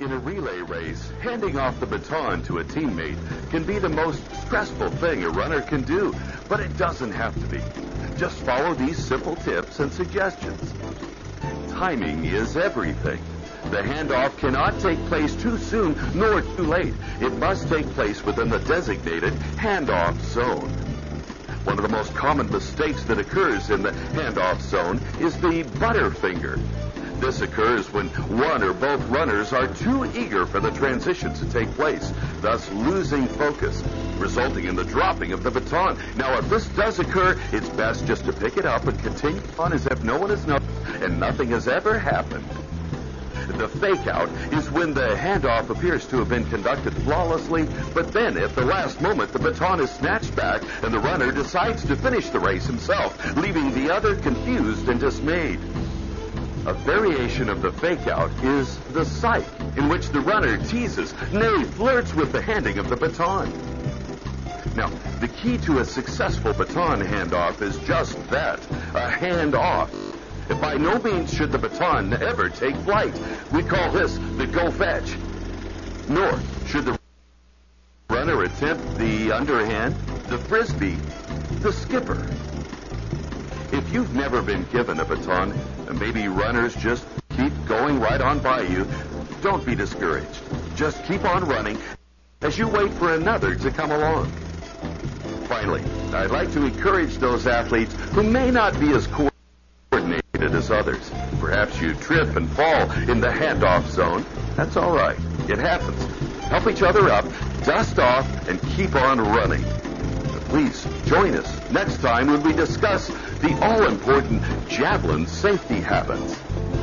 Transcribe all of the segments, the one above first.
In a relay race, handing off the baton to a teammate can be the most stressful thing a runner can do, but it doesn't have to be. Just follow these simple tips and suggestions. Timing is everything. The handoff cannot take place too soon nor too late. It must take place within the designated handoff zone. One of the most common mistakes that occurs in the handoff zone is the butterfinger. This occurs when one or both runners are too eager for the transition to take place, thus losing focus, resulting in the dropping of the baton. Now, if this does occur, it's best just to pick it up and continue on as if no one has noticed and nothing has ever happened. The fake out is when the handoff appears to have been conducted flawlessly, but then at the last moment the baton is snatched back and the runner decides to finish the race himself, leaving the other confused and dismayed. A variation of the fake out is the psych, in which the runner teases, nay, flirts with the handing of the baton. Now, the key to a successful baton handoff is just that, a handoff. By no means should the baton ever take flight. We call this the go fetch. Nor should the runner attempt the underhand, the frisbee, the skipper. If you've never been given a baton, and maybe runners just keep going right on by you, don't be discouraged. Just keep on running as you wait for another to come along. Finally, I'd like to encourage those athletes who may not be as coordinated as others. Perhaps you trip and fall in the handoff zone. That's all right. It happens. Help each other up, dust off, and keep on running. Please join us next time when we discuss the all-important javelin safety habits.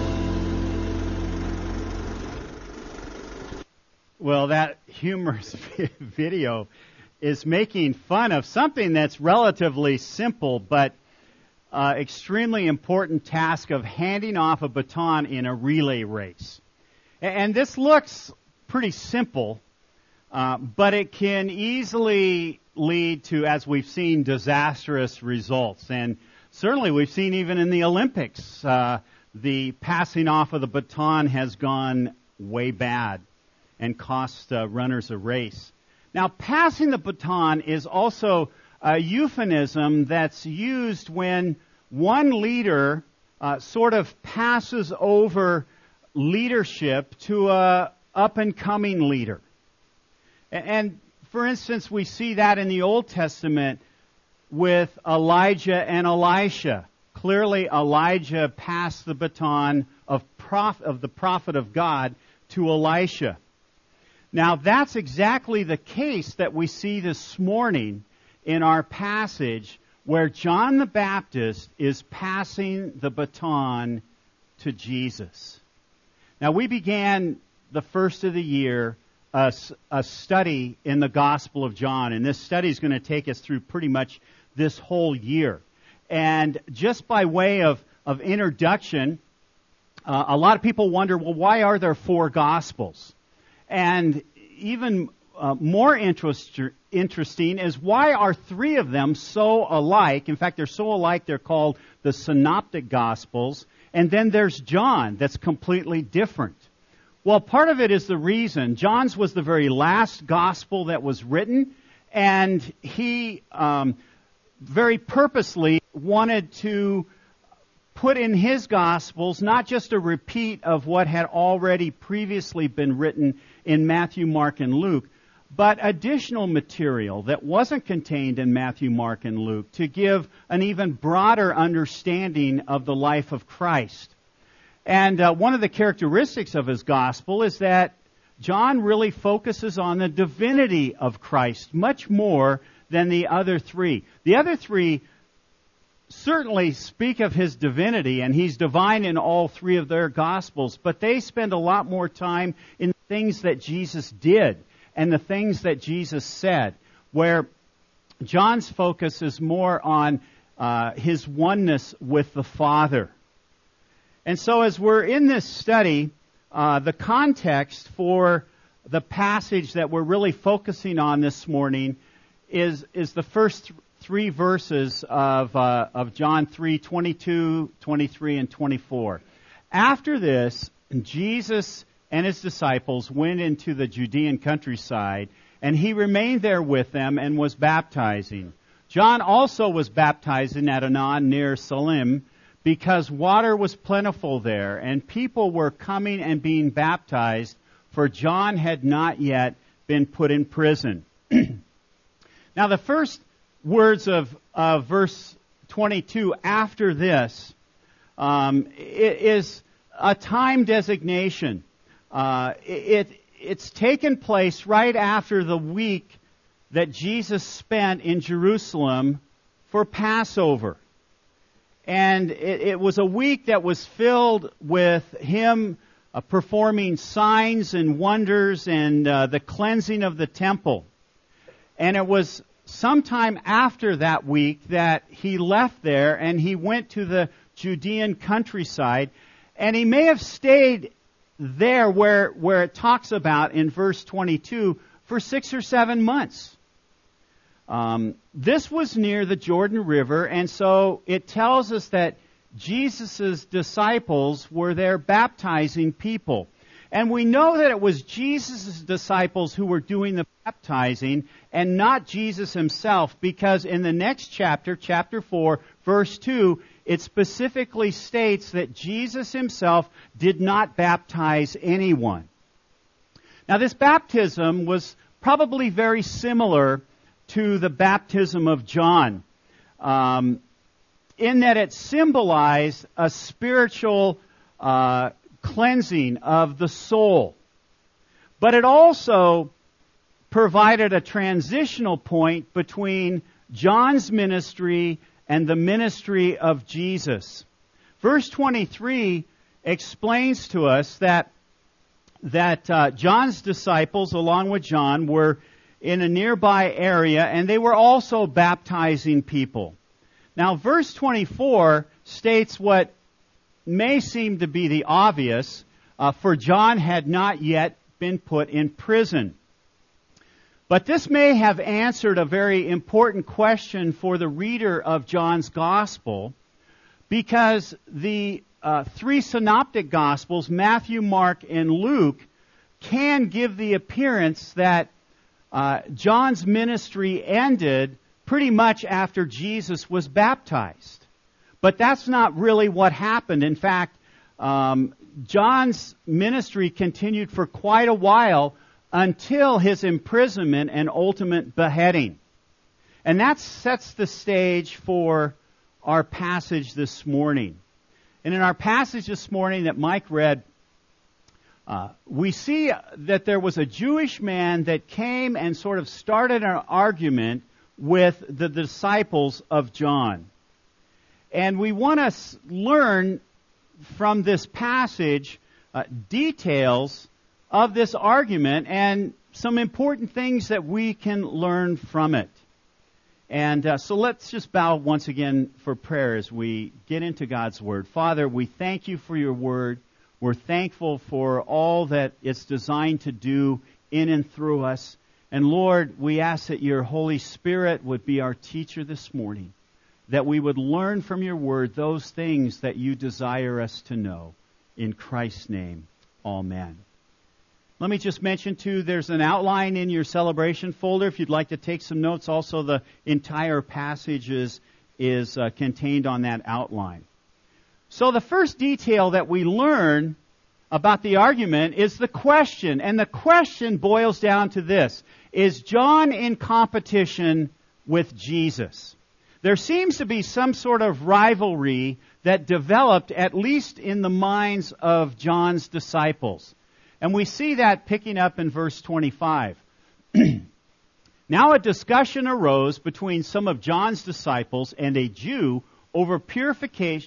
Well, that humorous video is making fun of something that's relatively simple but extremely important task of handing off a baton in a relay race. And this looks pretty simple, but it can easily lead to, as we've seen, disastrous results. And certainly we've seen even in the Olympics, the passing off of the baton has gone way bad and cost runners a race. Now, passing the baton is also a euphemism that's used when one leader sort of passes over leadership to a up-and-coming leader. And for instance, we see that in the Old Testament with Elijah and Elisha. Clearly, Elijah passed the baton of the prophet of God to Elisha. Now, that's exactly the case that we see this morning in our passage where John the Baptist is passing the baton to Jesus. Now, we began the first of the year a study in the Gospel of John, and this study is going to take us through pretty much this whole year. And just by way of introduction, a lot of people wonder, well, why are there 4 Gospels? And even more interesting is why are 3 of them so alike? In fact, they're so alike they're called the Synoptic Gospels, and then there's John that's completely different. Well, part of it is the reason. John's was the very last gospel that was written, and he very purposely wanted to put in his gospels not just a repeat of what had already previously been written in Matthew, Mark, and Luke, but additional material that wasn't contained in Matthew, Mark, and Luke to give an even broader understanding of the life of Christ. And one of the characteristics of his gospel is that John really focuses on the divinity of Christ much more than the other 3. The other 3 certainly speak of his divinity, and he's divine in all 3 of their gospels, but they spend a lot more time in the things that Jesus did and the things that Jesus said, where John's focus is more on his oneness with the Father. And so as we're in this study, the context for the passage that we're really focusing on this morning is the first 3 verses of John 3, 22, 23, and 24. After this, Jesus and his disciples went into the Judean countryside, and he remained there with them and was baptizing. John also was baptizing at Aenon near Salim, because water was plentiful there, and people were coming and being baptized, for John had not yet been put in prison. Now, the first words of verse 22 after this it is a time designation. It's taken place right after the week that Jesus spent in Jerusalem for Passover. And it was a week that was filled with him performing signs and wonders and the cleansing of the temple. And it was sometime after that week that he left there and he went to the Judean countryside. And he may have stayed there where it talks about in verse 22 for 6 or 7 months. This was near the Jordan River, and so it tells us that Jesus' disciples were there baptizing people. And we know that it was Jesus' disciples who were doing the baptizing and not Jesus himself, because in the next chapter, chapter 4, verse 2, it specifically states that Jesus himself did not baptize anyone. Now, this baptism was probably very similar to the baptism of John, in that it symbolized a spiritual cleansing of the soul. But it also provided a transitional point between John's ministry and the ministry of Jesus. Verse 23 explains to us that John's disciples, along with John, were in a nearby area, and they were also baptizing people. Now, verse 24 states what may seem to be the obvious, for John had not yet been put in prison. But this may have answered a very important question for the reader of John's Gospel, because the 3 synoptic Gospels, Matthew, Mark, and Luke, can give the appearance that John's ministry ended pretty much after Jesus was baptized. But that's not really what happened. In fact, John's ministry continued for quite a while until his imprisonment and ultimate beheading. And that sets the stage for our passage this morning. And in our passage this morning that Mike read, we see that there was a Jewish man that came and sort of started an argument with the disciples of John. And we want to learn from this passage details of this argument and some important things that we can learn from it. And so let's just bow once again for prayer as we get into God's Word. Father, we thank you for your Word. We're thankful for all that it's designed to do in and through us. And Lord, we ask that your Holy Spirit would be our teacher this morning, that we would learn from your Word those things that you desire us to know. In Christ's name, amen. Let me just mention, too, there's an outline in your celebration folder if you'd like to take some notes. Also, the entire passage is contained on that outline. So the first detail that we learn about the argument is the question. And the question boils down to this: is John in competition with Jesus? There seems to be some sort of rivalry that developed, at least in the minds of John's disciples. And we see that picking up in verse 25. Now a discussion arose between some of John's disciples and a Jew over purification.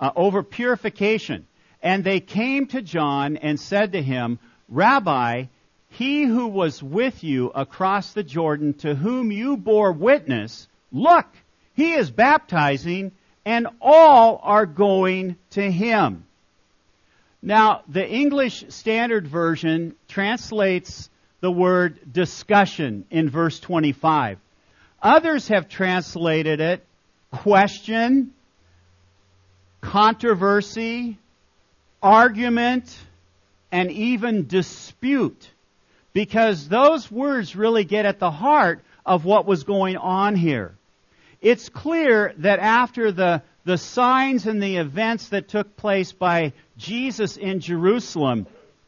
And they came to John and said to him, Rabbi, he who was with you across the Jordan, to whom you bore witness, look, he is baptizing, and all are going to him. Now, the English Standard Version translates the word discussion in verse 25. Others have translated it question, controversy, argument, and even dispute, because those words really get at the heart of what was going on here. It's clear that after the signs and the events that took place by Jesus in Jerusalem,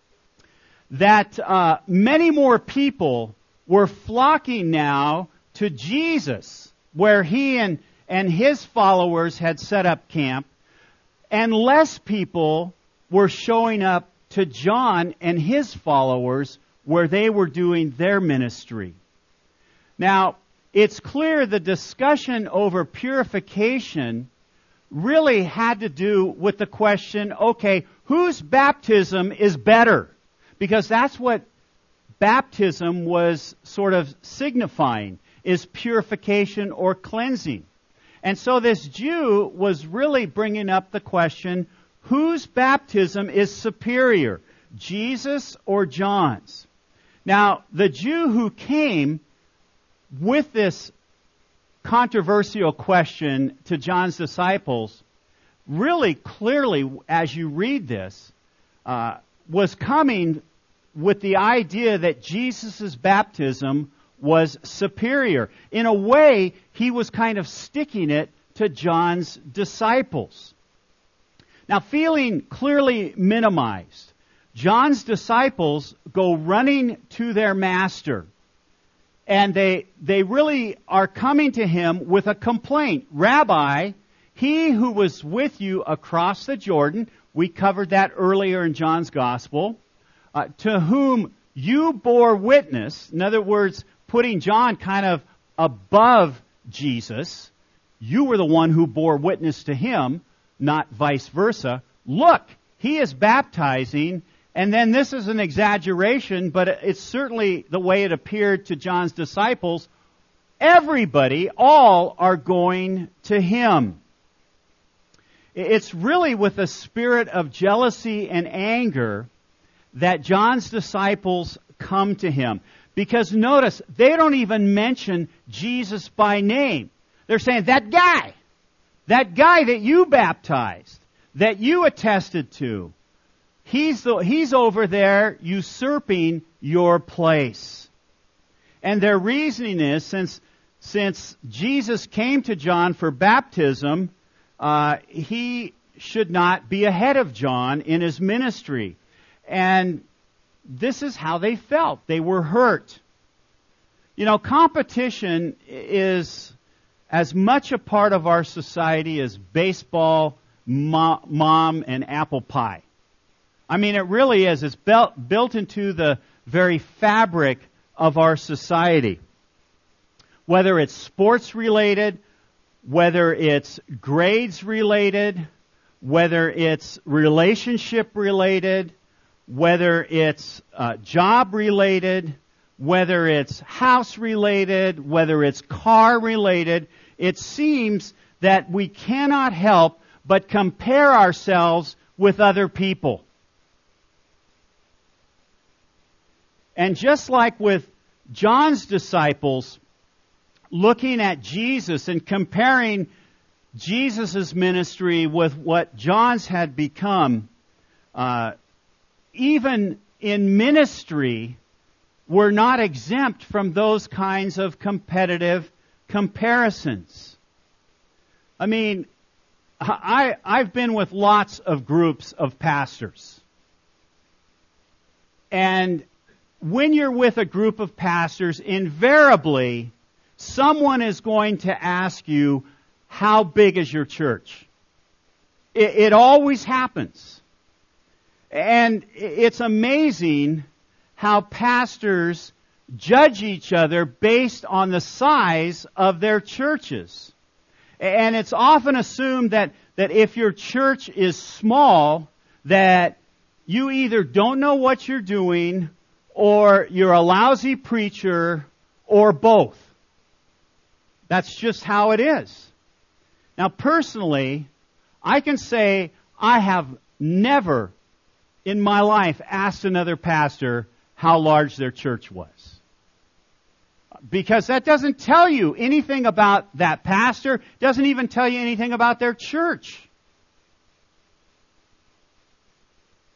that many more people were flocking now to Jesus, where he and his followers had set up camp, and less people were showing up to John and his followers where they were doing their ministry. Now, it's clear the discussion over purification really had to do with the question, okay, whose baptism is better? Because that's what baptism was sort of signifying, is purification or cleansing. And so this Jew was really bringing up the question, whose baptism is superior, Jesus or John's? Now, the Jew who came with this controversial question to John's disciples, really clearly, as you read this, was coming with the idea that Jesus' baptism was superior. In a way, he was kind of sticking it to John's disciples. Now, feeling clearly minimized, John's disciples go running to their master, and they really are coming to him with a complaint. Rabbi, he who was with you across the Jordan, we covered that earlier in John's Gospel, to whom you bore witness, in other words, putting John kind of above Jesus, you were the one who bore witness to him, not vice versa. Look, he is baptizing, and then this is an exaggeration, but it's certainly the way it appeared to John's disciples. Everybody, all are going to him. It's really with a spirit of jealousy and anger that John's disciples come to him. Because notice, they don't even mention Jesus by name. They're saying, that guy that you baptized, that you attested to, he's over there usurping your place. And their reasoning is, since Jesus came to John for baptism, he should not be ahead of John in his ministry. And this is how they felt. They were hurt. You know, competition is as much a part of our society as baseball, mom, and apple pie. I mean, it really is. It's built into the very fabric of our society. Whether it's sports related, whether it's grades related, whether it's relationship related, whether it's job related, whether it's house related, whether it's car related, it seems that we cannot help but compare ourselves with other people. And just like with John's disciples, looking at Jesus and comparing Jesus' ministry with what John's had become, even in ministry, we're not exempt from those kinds of competitive comparisons. I mean, I've been with lots of groups of pastors. And when you're with a group of pastors, invariably, someone is going to ask you, how big is your church? It always happens. And it's amazing how pastors judge each other based on the size of their churches. And it's often assumed that if your church is small, that you either don't know what you're doing, or you're a lousy preacher, or both. That's just how it is. Now, personally, I can say I have never in my life asked another pastor how large their church was. Because that doesn't tell you anything about that pastor, doesn't even tell you anything about their church.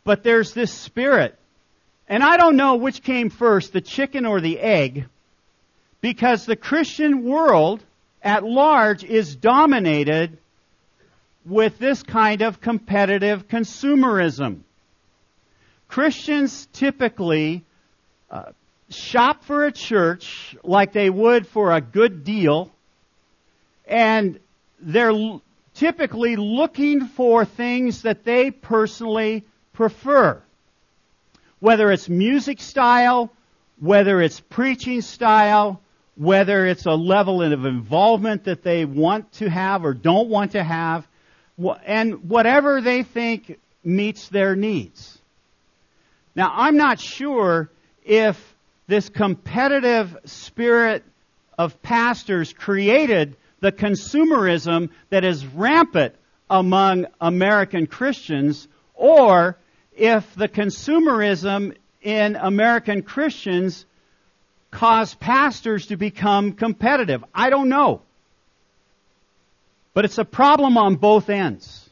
But there's this spirit. And I don't know which came first, the chicken or the egg, because the Christian world at large is dominated with this kind of competitive consumerism. Christians typically shop for a church like they would for a good deal, and they're typically looking for things that they personally prefer. Whether it's music style, whether it's preaching style, whether it's a level of involvement that they want to have or don't want to have, and whatever they think meets their needs. Now, I'm not sure if this competitive spirit of pastors created the consumerism that is rampant among American Christians, or if the consumerism in American Christians caused pastors to become competitive. I don't know. But it's a problem on both ends.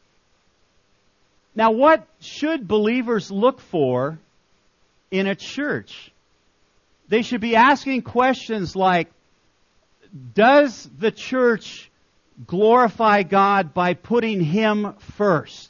Now, what should believers look for in a church? They should be asking questions like, does the church glorify God by putting Him first?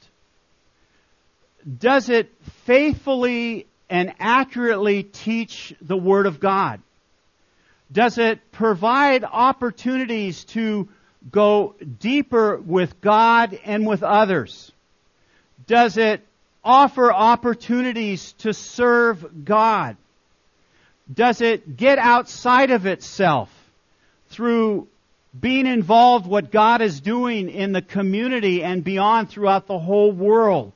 Does it faithfully and accurately teach the Word of God? Does it provide opportunities to go deeper with God and with others? Does it offer opportunities to serve God? Does it get outside of itself through being involved what God is doing in the community and beyond throughout the whole world?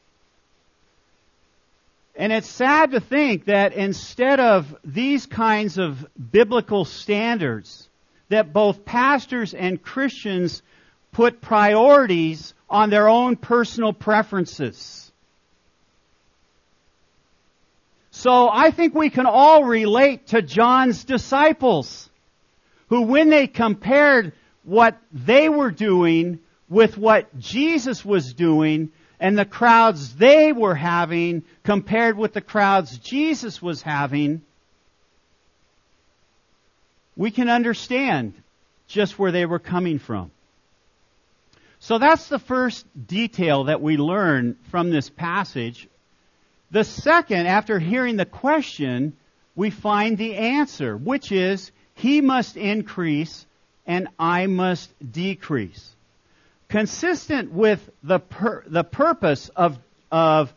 And it's sad to think that instead of these kinds of biblical standards, that both pastors and Christians put priorities on their own personal preferences. So I think we can all relate to John's disciples, who when they compared what they were doing with what Jesus was doing, and the crowds they were having compared with the crowds Jesus was having, we can understand just where they were coming from. So that's the first detail that we learn from this passage. The second, after hearing the question, we find the answer, which is, He must increase and I must decrease. Consistent with the purpose of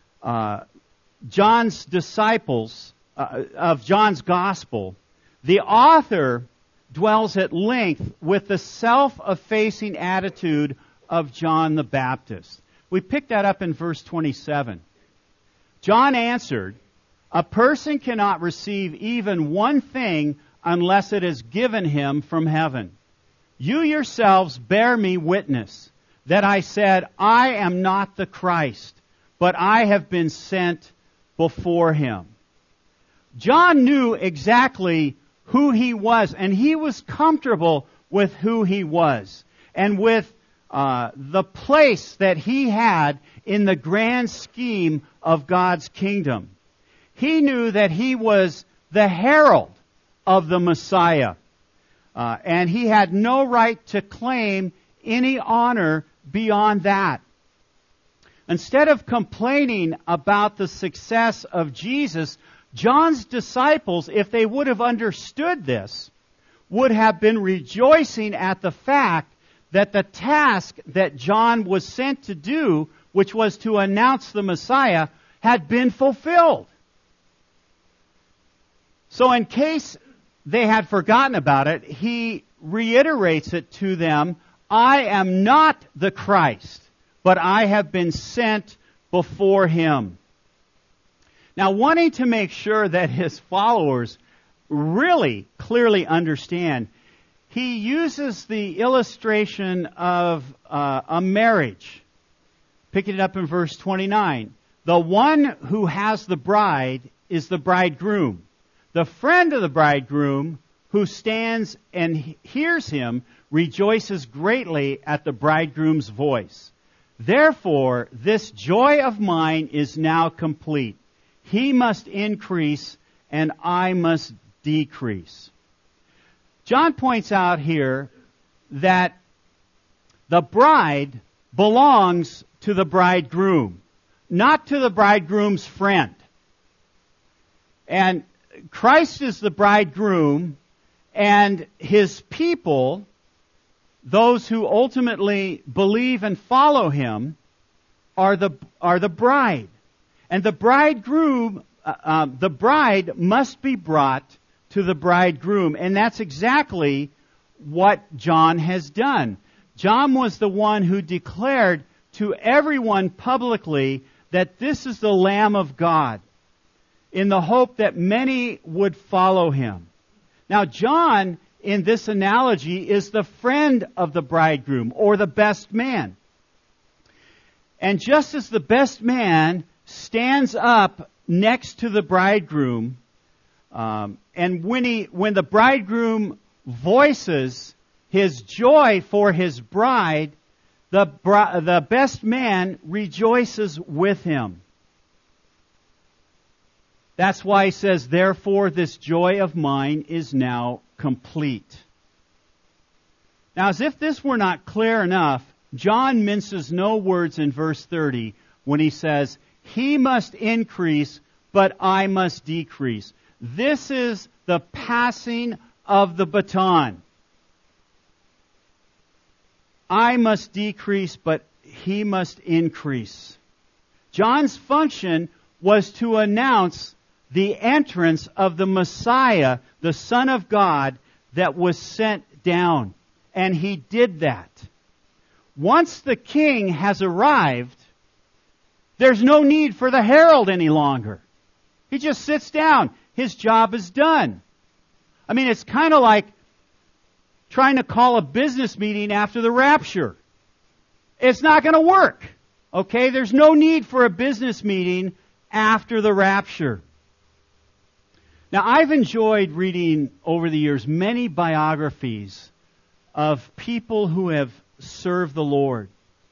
John's disciples, of John's gospel, the author dwells at length with the self-effacing attitude of John the Baptist. We pick that up in verse 27. John answered, "A person cannot receive even one thing unless it is given him from heaven. You yourselves bear me witness that I said, I am not the Christ, but I have been sent before Him." John knew exactly who he was, and he was comfortable with who he was, and with the place that he had in the grand scheme of God's kingdom. He knew that he was the herald of the Messiah. And he had no right to claim any honor beyond that. Instead of complaining about the success of Jesus, John's disciples, if they would have understood this, would have been rejoicing at the fact that the task that John was sent to do, which was to announce the Messiah, had been fulfilled. So in case they had forgotten about it, he reiterates it to them, I am not the Christ, but I have been sent before Him. Now, wanting to make sure that his followers really clearly understand, he uses the illustration of a marriage. Picking it up in verse 29. The one who has the bride is the bridegroom. The friend of the bridegroom who stands and hears him rejoices greatly at the bridegroom's voice. Therefore, this joy of mine is now complete. He must increase, and I must decrease. John points out here that the bride belongs to the bridegroom, not to the bridegroom's friend. And Christ is the bridegroom, and His people, those who ultimately believe and follow Him, are the bride. And the bridegroom, the bride must be brought to the bridegroom. And that's exactly what John has done. John was the one who declared to everyone publicly that this is the Lamb of God, in the hope that many would follow Him. Now, John, in this analogy, is the friend of the bridegroom, or the best man. And just as the best man stands up next to the bridegroom, and when the bridegroom voices his joy for his bride, the best man rejoices with him. That's why he says, therefore this joy of mine is now complete. Now, as if this were not clear enough, John minces no words in verse 30 when he says, He must increase, but I must decrease. This is the passing of the baton. I must decrease, but He must increase. John's function was to announce the entrance of the Messiah, the Son of God, that was sent down. And He did that. Once the King has arrived, there's no need for the herald any longer. He just sits down. His job is done. I mean, it's kind of like trying to call a business meeting after the rapture. It's not going to work. Okay? There's no need for a business meeting after the rapture. Now, I've enjoyed reading over the years many biographies of people who have served the Lord.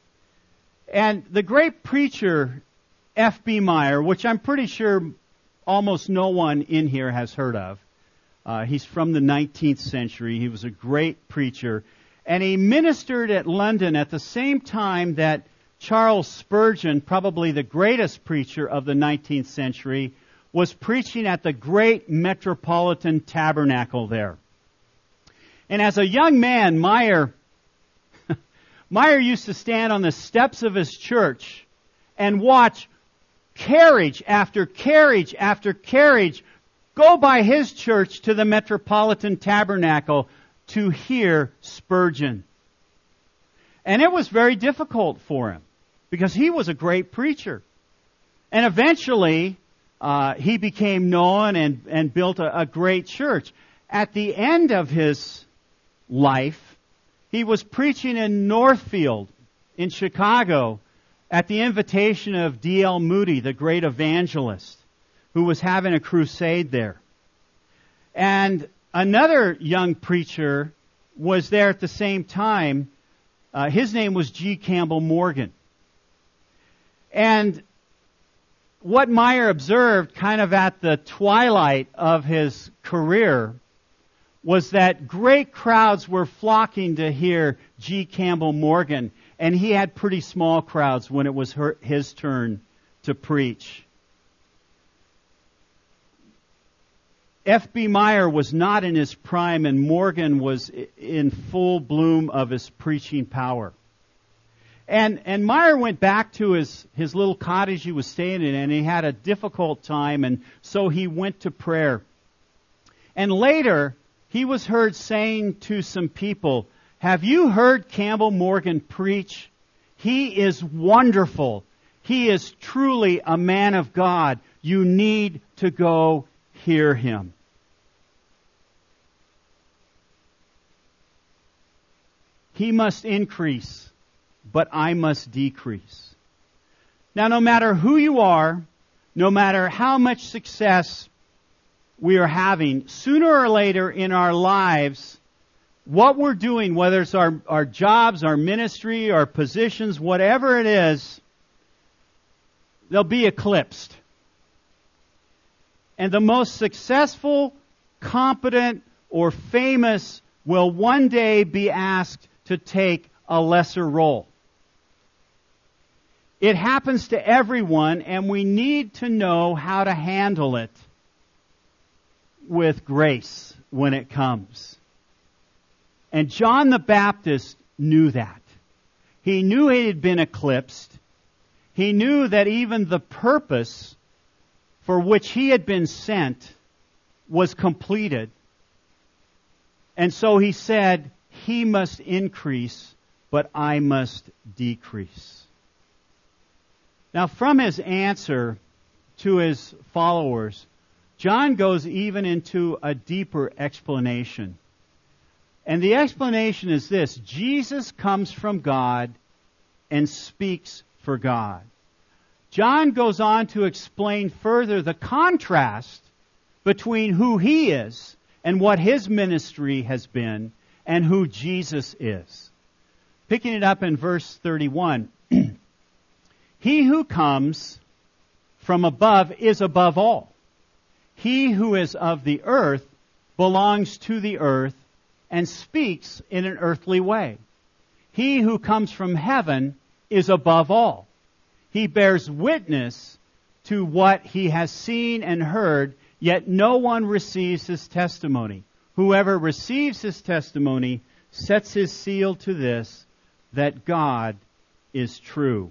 And the great preacher, F.B. Meyer, which I'm pretty sure almost no one in here has heard of. He's from the 19th century. He was a great preacher. And he ministered at London at the same time that Charles Spurgeon, probably the greatest preacher of the 19th century, was preaching at the great Metropolitan Tabernacle there. And as a young man, Meyer used to stand on the steps of his church and watch carriage after carriage after carriage go by his church to the Metropolitan Tabernacle to hear Spurgeon. And it was very difficult for him because he was a great preacher. And eventually, he became known and built a great church. At the end of his life, he was preaching in Northfield in Chicago at the invitation of D.L. Moody, the great evangelist, who was having a crusade there. And another young preacher was there at the same time. His name was G. Campbell Morgan. And what Meyer observed kind of at the twilight of his career was that great crowds were flocking to hear G. Campbell Morgan, and he had pretty small crowds when it was his turn to preach. F.B. Meyer was not in his prime, and Morgan was in full bloom of his preaching power. And Meyer went back to his little cottage he was staying in, and he had a difficult time, and so he went to prayer. And later, he was heard saying to some people, "Have you heard Campbell Morgan preach? He is wonderful. He is truly a man of God. You need to go hear him." He must increase, but I must decrease. Now, no matter who you are, no matter how much success we are having, sooner or later in our lives, what we're doing, whether it's our jobs, our ministry, our positions, whatever it is, they'll be eclipsed. And the most successful, competent, or famous will one day be asked to take a lesser role. It happens to everyone, and we need to know how to handle it with grace when it comes. And John the Baptist knew that. He knew he had been eclipsed. He knew that even the purpose for which he had been sent was completed. And so he said, he must increase, but I must decrease. Now, from his answer to his followers, John goes even into a deeper explanation. And the explanation is this: Jesus comes from God and speaks for God. John goes on to explain further the contrast between who he is and what his ministry has been and who Jesus is. Picking it up in verse 31, he who comes from above is above all. He who is of the earth belongs to the earth and speaks in an earthly way. He who comes from heaven is above all. He bears witness to what he has seen and heard, yet no one receives his testimony. Whoever receives his testimony sets his seal to this, that God is true.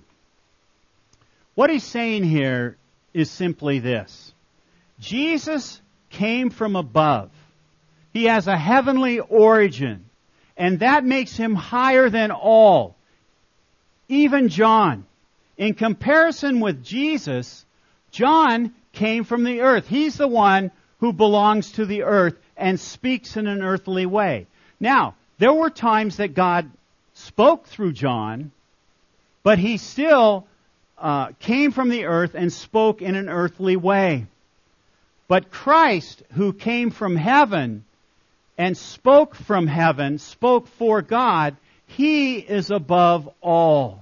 What he's saying here is simply this: Jesus came from above. He has a heavenly origin, and that makes him higher than all. Even John. In comparison with Jesus, John came from the earth. He's the one who belongs to the earth and speaks in an earthly way. Now, there were times that God spoke through John, but he still came from the earth and spoke in an earthly way. But Christ, who came from heaven and spoke from heaven, spoke for God, he is above all.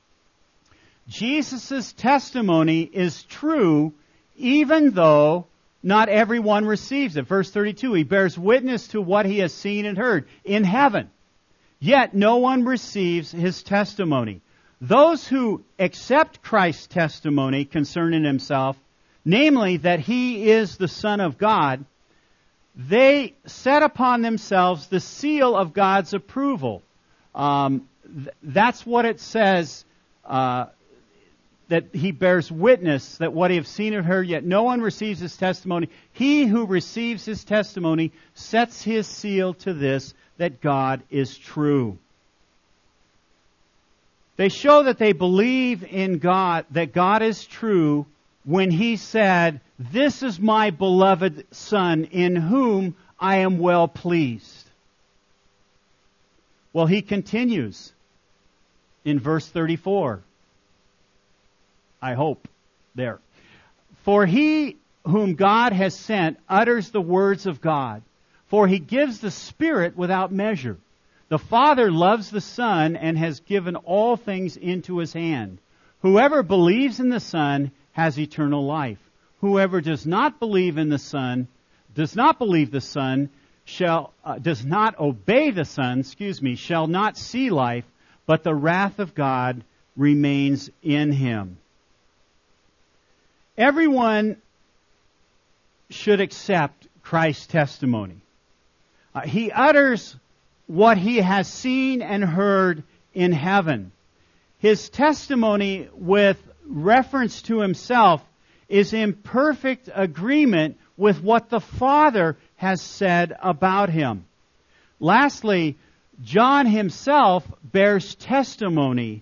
Jesus' testimony is true even though not everyone receives it. Verse 32, he bears witness to what he has seen and heard in heaven. Yet no one receives his testimony. Those who accept Christ's testimony concerning himself, namely that he is the Son of God, they set upon themselves the seal of God's approval. That's what it says, that he bears witness that what he has seen and heard, yet no one receives his testimony. He who receives his testimony sets his seal to this, that God is true. They show that they believe in God, that God is true, when he said, "This is my beloved Son, in whom I am well pleased." Well, he continues in verse 34. I hope there. For he whom God has sent utters the words of God, for he gives the Spirit without measure. The Father loves the Son and has given all things into his hand. Whoever believes in the Son has eternal life. Whoever does not believe in the Son, does not obey the Son, shall not see life, but the wrath of God remains in him. Everyone should accept Christ's testimony. He utters what he has seen and heard in heaven. His testimony with reference to himself is in perfect agreement with what the Father has said about him. Lastly, John himself bears testimony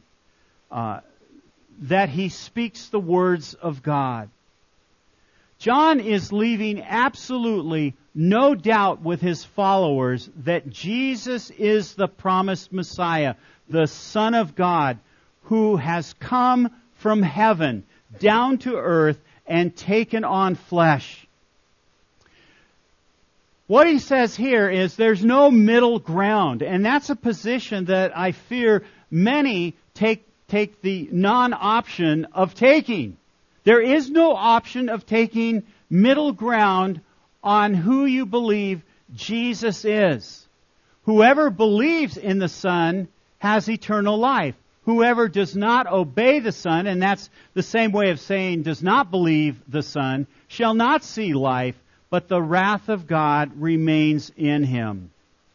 that he speaks the words of God. John is leaving absolutely no doubt with his followers that Jesus is the promised Messiah, the Son of God, who has come from heaven down to earth and taken on flesh. What he says here is there's no middle ground, and that's a position that I fear many take the non-option of taking. There is no option of taking middle ground on who you believe Jesus is. Whoever believes in the Son has eternal life. Whoever does not obey the Son, and that's the same way of saying does not believe the Son, shall not see life, but the wrath of God remains in him.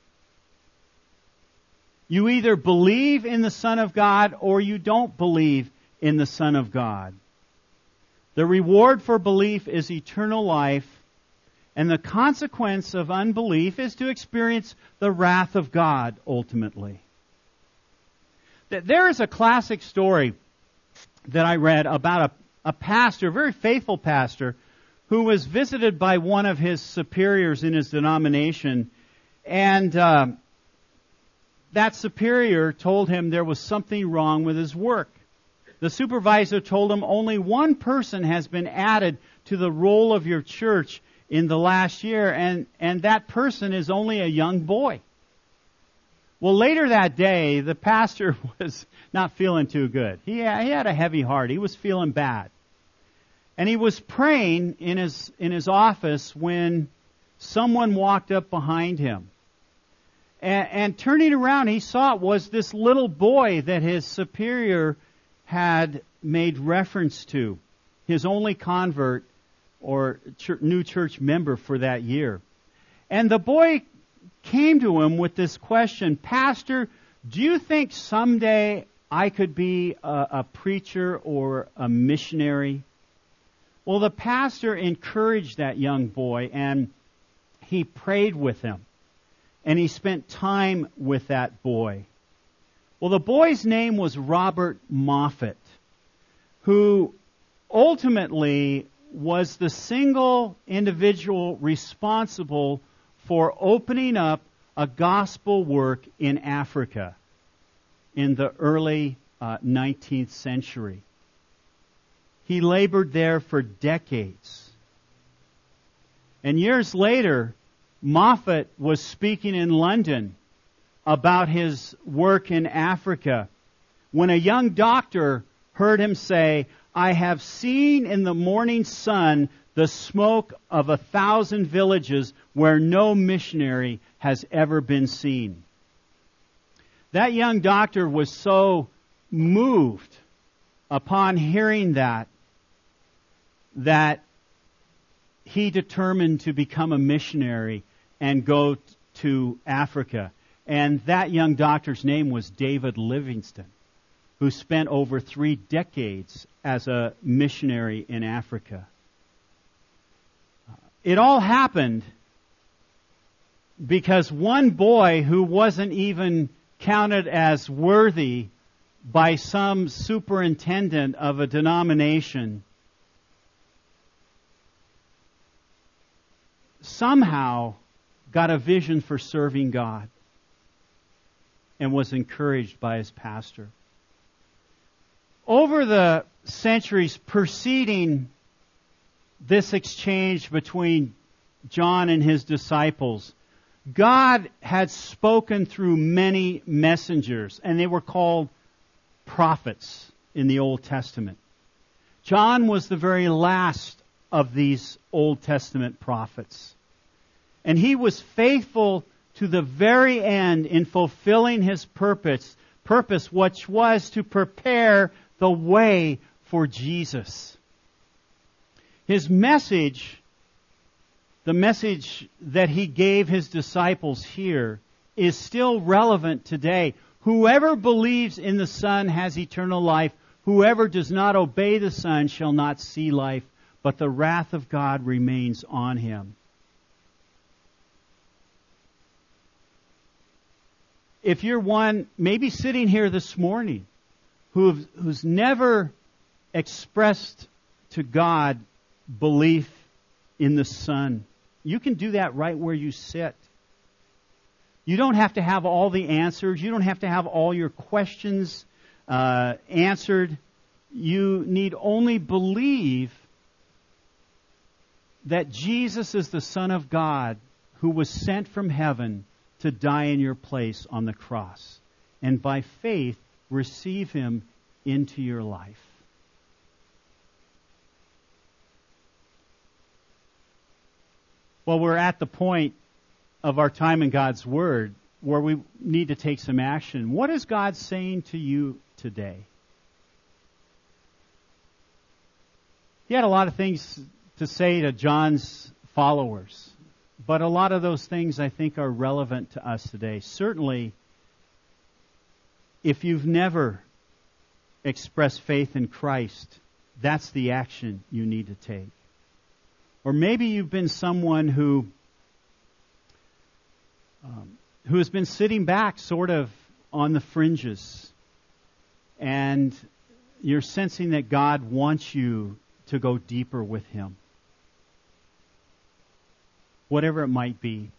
You either believe in the Son of God or you don't believe in the Son of God. The reward for belief is eternal life, and the consequence of unbelief is to experience the wrath of God ultimately. There is a classic story that I read about a pastor, a very faithful pastor, who was visited by one of his superiors in his denomination, and that superior told him there was something wrong with his work. The supervisor told him only one person has been added to the roll of your church in the last year, and that person is only a young boy. Well, later that day, the pastor was not feeling too good. He had a heavy heart. He was feeling bad. And he was praying in his office when someone walked up behind him. And turning around, he saw it was this little boy that his superior had made reference to, his only convert or new church member for that year. And the boy came to him with this question, Pastor, do you think someday I could be a preacher or a missionary? Well, the pastor encouraged that young boy, and he prayed with him, and he spent time with that boy. Well, the boy's name was Robert Moffat, who ultimately was the single individual responsible for opening up a gospel work in Africa in the early 19th century. He labored there for decades. And years later, Moffat was speaking in London about his work in Africa when a young doctor heard him say, I have seen in the morning sun the smoke of 1,000 villages where no missionary has ever been seen. That young doctor was so moved upon hearing that he determined to become a missionary and go to Africa. And that young doctor's name was David Livingstone, who spent over 3 decades as a missionary in Africa. It all happened because one boy who wasn't even counted as worthy by some superintendent of a denomination somehow got a vision for serving God and was encouraged by his pastor. Over the centuries preceding this exchange between John and his disciples, God had spoken through many messengers, and they were called prophets in the Old Testament. John was the very last of these Old Testament prophets. And he was faithful to the very end in fulfilling his purpose, which was to prepare the way for Jesus. His message, the message that he gave his disciples here, is still relevant today. Whoever believes in the Son has eternal life. Whoever does not obey the Son shall not see life, but the wrath of God remains on him. If you're one maybe sitting here this morning who's never expressed to God belief in the Son, you can do that right where you sit. You don't have to have all the answers. You don't have to have all your questions answered. You need only believe that Jesus is the Son of God who was sent from heaven to die in your place on the cross. And by faith, receive Him into your life. Well, we're at the point of our time in God's Word where we need to take some action. What is God saying to you today? He had a lot of things to say to John's followers, but a lot of those things I think are relevant to us today. Certainly, if you've never expressed faith in Christ, that's the action you need to take. Or maybe you've been someone who has been sitting back sort of on the fringes, and you're sensing that God wants you to go deeper with Him. Whatever it might be,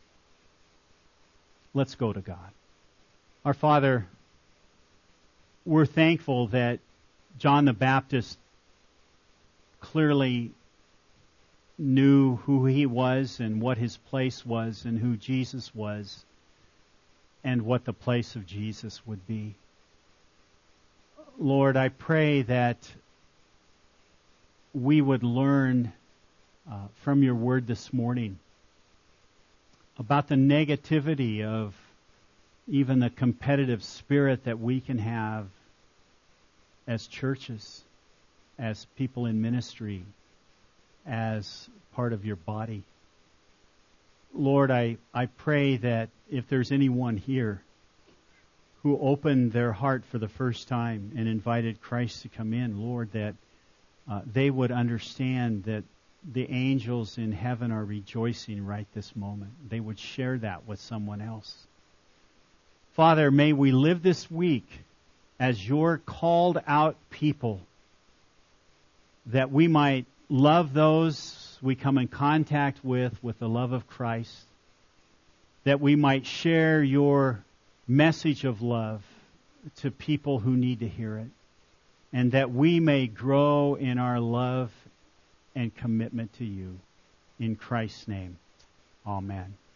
let's go to God. Our Father, we're thankful that John the Baptist clearly knew who he was and what his place was and who Jesus was and what the place of Jesus would be. Lord, I pray that we would learn from your word this morning about the negativity of even the competitive spirit that we can have as churches, as people in ministry, as part of your body. Lord, I pray that if there's anyone here who opened their heart for the first time and invited Christ to come in, Lord, that they would understand that the angels in heaven are rejoicing right this moment. They would share that with someone else. Father, may we live this week as your called out people, that we might love those we come in contact with the love of Christ, that we might share your message of love to people who need to hear it, and that we may grow in our love and commitment to you. In Christ's name, amen.